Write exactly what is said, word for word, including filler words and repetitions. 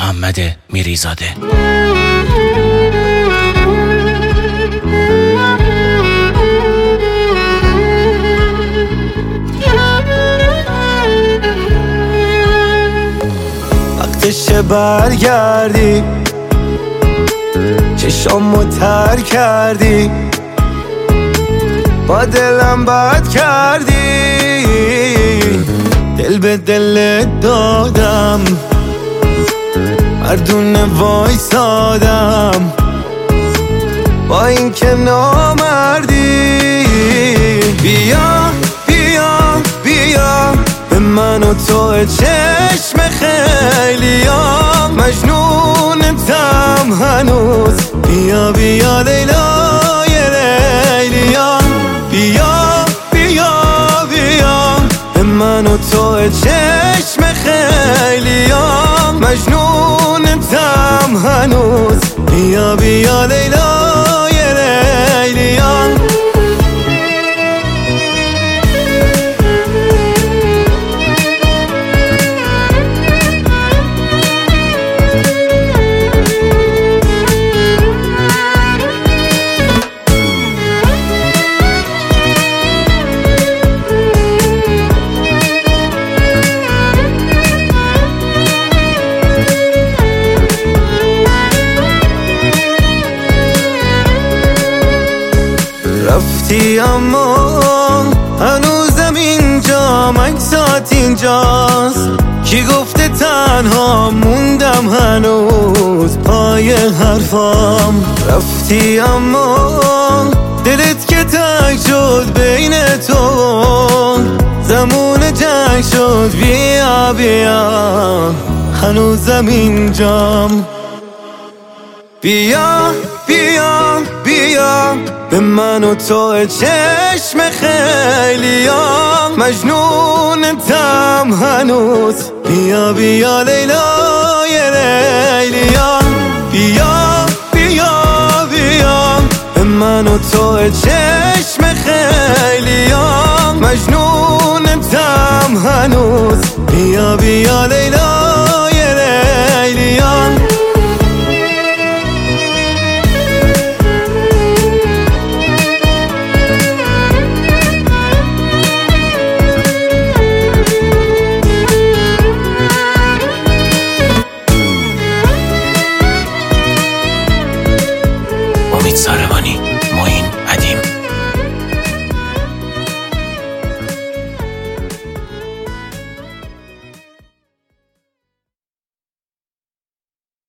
محمد میریزاده. وقتشه برگردی، چشامو تر کردی، با دلم بد کردی، دل به دل دادم، مردونه وایسادم، با این که نامردی. بیا بیا بیا به من و تو چشم خیلیا، مجنونتم هنوز. بیا بیا لیلای لیلیا، بیا بیا بیا به من و تو چشم خیلیا، مجنونتم هنوز. بیا بیا لیلای لیلیا. رفتی اما هنوزم اینجا، مکسات اینجاست. کی گفته تنها موندم هنوز پای حرفام. رفتی اما دلت که تنگ شد بین تو، زمون جنگ شد. بیا بیا هنوزم اینجام. بیا بیا بیا به من و تو چشم خیلیا، مجنونتم هنوز. بیا بیا لیلای لیلیا، بیا بیا بیا به من و تو چشم خیلیا، مجنونتم هنوز. بیا بیا لیلا